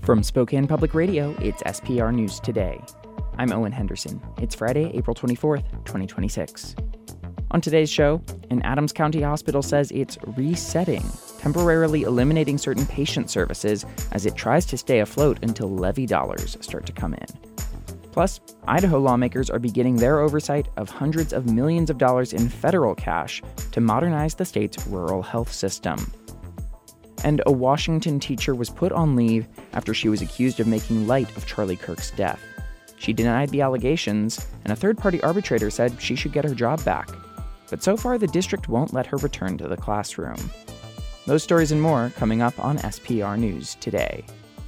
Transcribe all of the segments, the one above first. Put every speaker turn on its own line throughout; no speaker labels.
From Spokane Public Radio, it's SPR News Today. I'm Owen Henderson. It's Friday, April 24th, 2026. On today's show, an Adams County hospital says it's resetting, temporarily eliminating certain patient services as it tries to stay afloat until levy dollars start to come in. Plus, Idaho lawmakers are beginning their oversight of hundreds of millions of dollars in federal cash to modernize the state's rural health system. And a Washington teacher was put on leave after she was accused of making light of Charlie Kirk's death. She denied the allegations, and a third-party arbitrator said she should get her job back. But so far, the district won't let her return to the classroom. Those stories and more coming up on SPR News Today.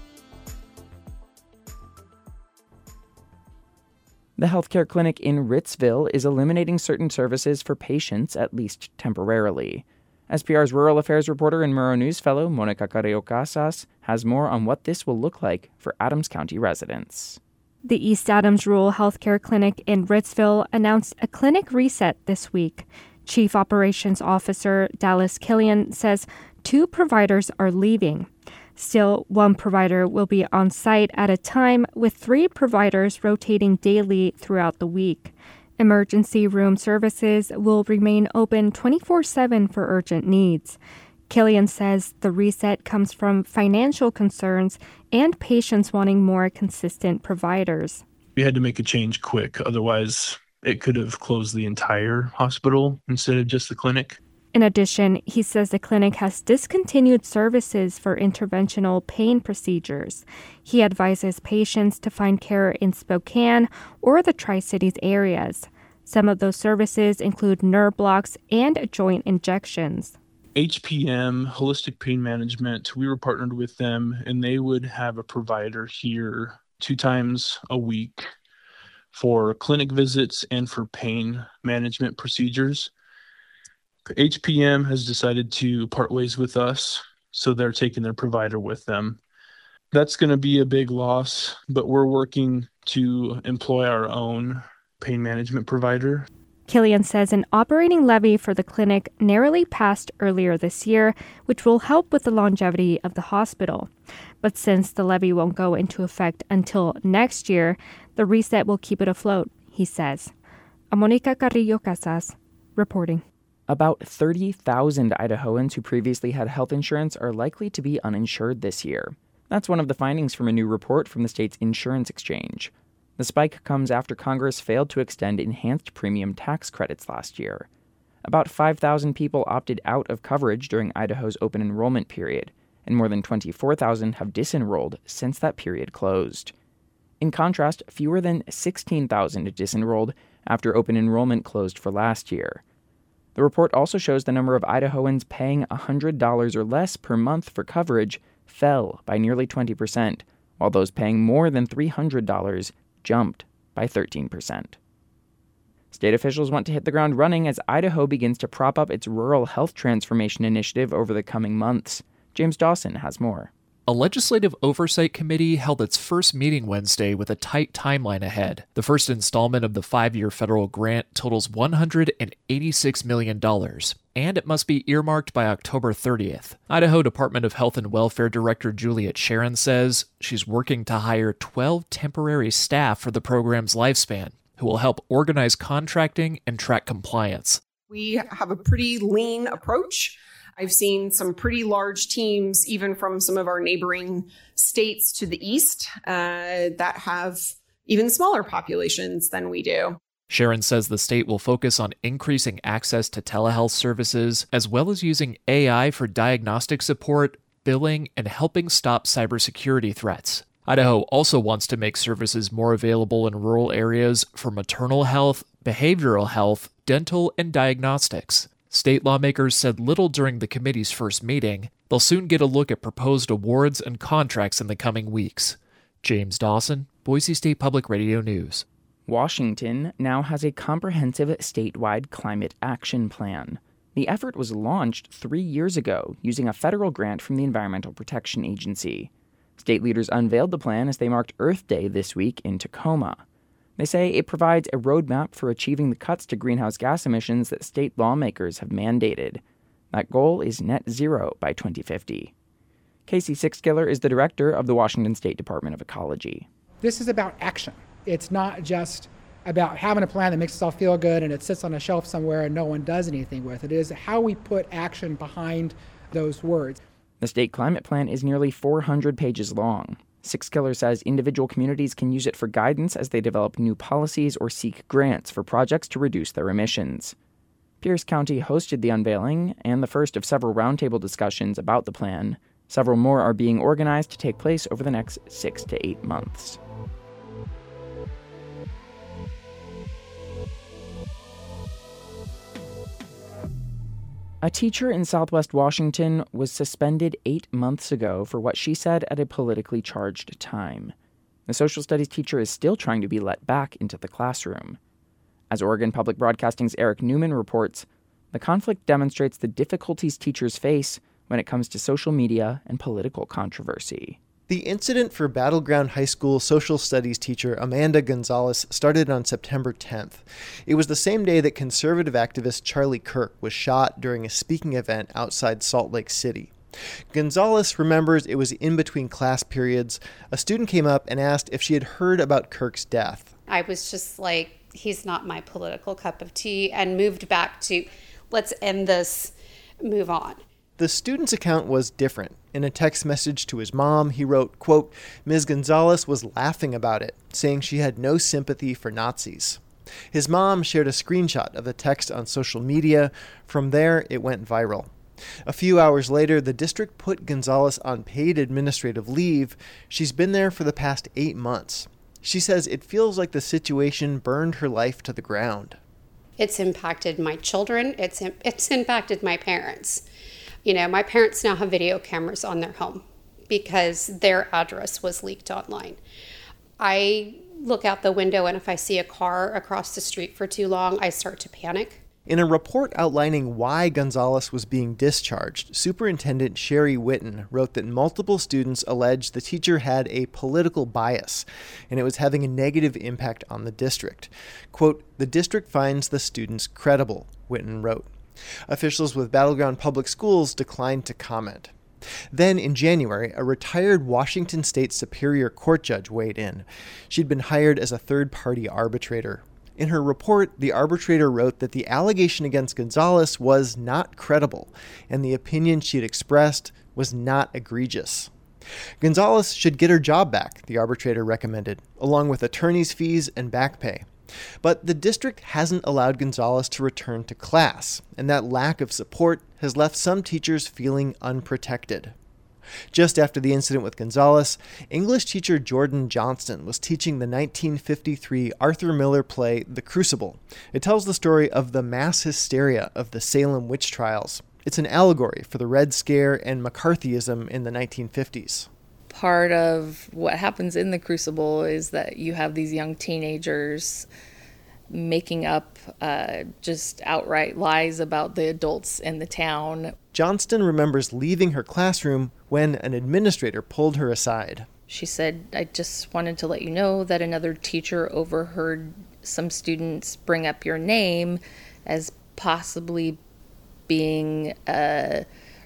The healthcare clinic in Ritzville is eliminating certain services for patients, at least temporarily. SPR's Rural Affairs reporter and Murrow News fellow Monica Carrillo Casas has more on what this will look like for Adams County residents.
The East Adams Rural Healthcare Clinic in Ritzville announced a clinic reset this week. Chief Operations Officer Dallas Killian says 2 providers are leaving. Still, 1 provider will be on site at a time, with 3 providers rotating daily throughout the week. Emergency room services will remain open 24/7 for urgent needs. Killian says the reset comes from financial concerns and patients wanting more consistent providers.
We had to make a change quick, otherwise it could have closed the entire hospital instead of just the clinic.
In addition, he says the clinic has discontinued services for interventional pain procedures. He advises patients to find care in Spokane or the Tri-Cities areas. Some of those services include nerve blocks and joint injections.
HPM, Holistic Pain Management, we were partnered with them, and they would have a provider here 2 times a week for clinic visits and for pain management procedures. HPM has decided to part ways with us, so they're taking their provider with them. That's going to be a big loss, but we're working to employ our own pain management provider.
Killian says an operating levy for the clinic narrowly passed earlier this year, which will help with the longevity of the hospital. But since the levy won't go into effect until next year, the reset will keep it afloat, he says. Monica Carrillo Casas, reporting.
About 30,000 Idahoans who previously had health insurance are likely to be uninsured this year. That's one of the findings from a new report from the state's insurance exchange. The spike comes after Congress failed to extend enhanced premium tax credits last year. About 5,000 people opted out of coverage during Idaho's open enrollment period, and more than 24,000 have disenrolled since that period closed. In contrast, fewer than 16,000 disenrolled after open enrollment closed for last year. The report also shows the number of Idahoans paying $100 or less per month for coverage fell by nearly 20%, while those paying more than $300 jumped by 13%. State officials want to hit the ground running as Idaho begins to prop up its rural health transformation initiative over the coming months. James Dawson has more.
A legislative oversight committee held its first meeting Wednesday with a tight timeline ahead. The first installment of the 5-year federal grant totals $186 million, and it must be earmarked by October 30th. Idaho Department of Health and Welfare Director Juliet Sharon says she's working to hire 12 temporary staff for the program's lifespan, who will help organize contracting and track compliance.
We have a pretty lean approach. I've seen some pretty large teams, even from some of our neighboring states to the east, that have even smaller populations than we do.
Sharon says the state will focus on increasing access to telehealth services, as well as using AI for diagnostic support, billing, and helping stop cybersecurity threats. Idaho also wants to make services more available in rural areas for maternal health, behavioral health, dental, and diagnostics. State lawmakers said little during the committee's first meeting. They'll soon get a look at proposed awards and contracts in the coming weeks. James Dawson, Boise State Public Radio News.
Washington now has a comprehensive statewide climate action plan. The effort was launched 3 years ago using a federal grant from the Environmental Protection Agency. State leaders unveiled the plan as they marked Earth Day this week in Tacoma. They say it provides a roadmap for achieving the cuts to greenhouse gas emissions that state lawmakers have mandated. That goal is net zero by 2050. Casey Sixkiller is the director of the Washington State Department of Ecology.
This is about action. It's not just about having a plan that makes us all feel good and it sits on a shelf somewhere and no one does anything with it. It is how we put action behind those words.
The state climate plan is nearly 400 pages long. Sixkiller says individual communities can use it for guidance as they develop new policies or seek grants for projects to reduce their emissions. Pierce County hosted the unveiling and the first of several roundtable discussions about the plan. Several more are being organized to take place over the next 6 to 8 months. A teacher in Southwest Washington was suspended 8 months ago for what she said at a politically charged time. The social studies teacher is still trying to be let back into the classroom. As Oregon Public Broadcasting's Eric Newman reports, the conflict demonstrates the difficulties teachers face when it comes to social media and political controversy.
The incident for Battleground High School social studies teacher Amanda Gonzalez started on September 10th. It was the same day that conservative activist Charlie Kirk was shot during a speaking event outside Salt Lake City. Gonzalez remembers it was in between class periods. A student came up and asked if she had heard about Kirk's death.
I was just like, he's not my political cup of tea, and moved back to, let's end this, move on.
The student's account was different. In a text message to his mom, he wrote, quote, Ms. Gonzalez was laughing about it, saying she had no sympathy for Nazis. His mom shared a screenshot of the text on social media. From there, it went viral. A few hours later, the district put Gonzalez on paid administrative leave. She's been there for the past 8 months. She says it feels like the situation burned her life to the ground.
It's impacted my children. It's impacted my parents. You know, my parents now have video cameras on their home because their address was leaked online. I look out the window, and if I see a car across the street for too long, I start to panic.
In a report outlining why Gonzalez was being discharged, Superintendent Sherry Witten wrote that multiple students alleged the teacher had a political bias, and it was having a negative impact on the district. Quote, the district finds the students credible, Witten wrote. Officials with Battleground Public Schools declined to comment. Then, in January, a retired Washington State Superior Court judge weighed in. She'd been hired as a third-party arbitrator. In her report, the arbitrator wrote that the allegation against Gonzalez was not credible, and the opinion she'd expressed was not egregious. Gonzalez should get her job back, the arbitrator recommended, along with attorney's fees and back pay. But the district hasn't allowed Gonzalez to return to class, and that lack of support has left some teachers feeling unprotected. Just after the incident with Gonzalez, English teacher Jordan Johnston was teaching the 1953 Arthur Miller play The Crucible. It tells the story of the mass hysteria of the Salem witch trials. It's an allegory for the Red Scare and McCarthyism in the 1950s.
Part of what happens in The Crucible is that you have these young teenagers making up just outright lies about the adults in the town.
Johnston remembers leaving her classroom when an administrator pulled her aside.
She said, I just wanted to let you know that another teacher overheard some students bring up your name as possibly being a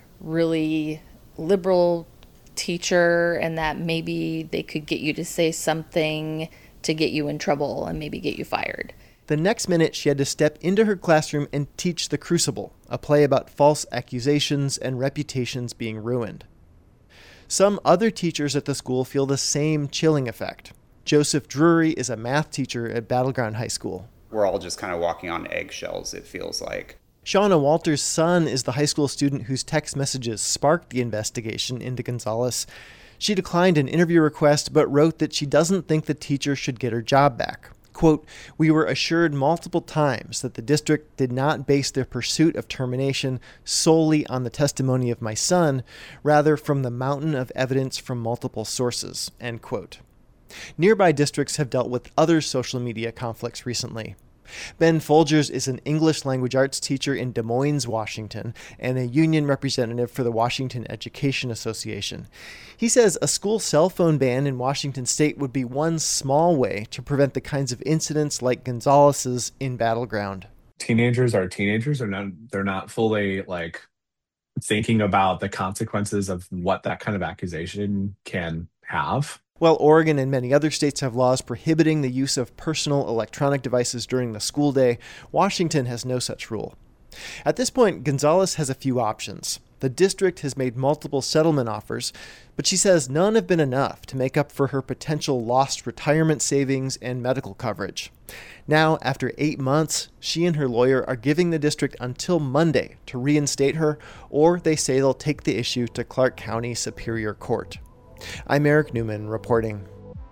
really liberal teacher, and that maybe they could get you to say something to get you in trouble and maybe get you fired.
The next minute, she had to step into her classroom and teach The Crucible, a play about false accusations and reputations being ruined. Some other teachers at the school feel the same chilling effect. Joseph Drury is a math teacher at Battleground High School.
We're all just kind of walking on eggshells, it feels like.
Shauna Walters' son is the high school student whose text messages sparked the investigation into Gonzalez. She declined an interview request, but wrote that she doesn't think the teacher should get her job back. Quote, we were assured multiple times that the district did not base their pursuit of termination solely on the testimony of my son, rather from the mountain of evidence from multiple sources, end quote. Nearby districts have dealt with other social media conflicts recently. Ben Folgers is an English language arts teacher in Des Moines, Washington, and a union representative for the Washington Education Association. He says a school cell phone ban in Washington state would be one small way to prevent the kinds of incidents like Gonzalez's in Battleground.
Teenagers are teenagers. They're not fully thinking about the consequences of what that kind of accusation can have.
While Oregon and many other states have laws prohibiting the use of personal electronic devices during the school day, Washington has no such rule. At this point, Gonzalez has a few options. The district has made multiple settlement offers, but she says none have been enough to make up for her potential lost retirement savings and medical coverage. Now, after 8 months, she and her lawyer are giving the district until Monday to reinstate her, or they say they'll take the issue to Clark County Superior Court. I'm Eric Newman reporting.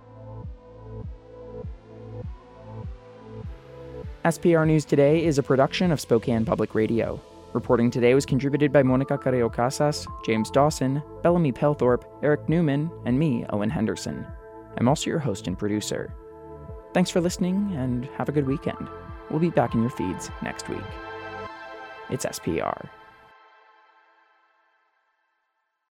SPR News Today is a production of Spokane Public Radio. Reporting today was contributed by Monica Carrillo Casas, James Dawson, Bellamy Pelthorpe, Eric Newman, and me, Owen Henderson. I'm also your host and producer. Thanks for listening, and have a good weekend. We'll be back in your feeds next week. It's SPR.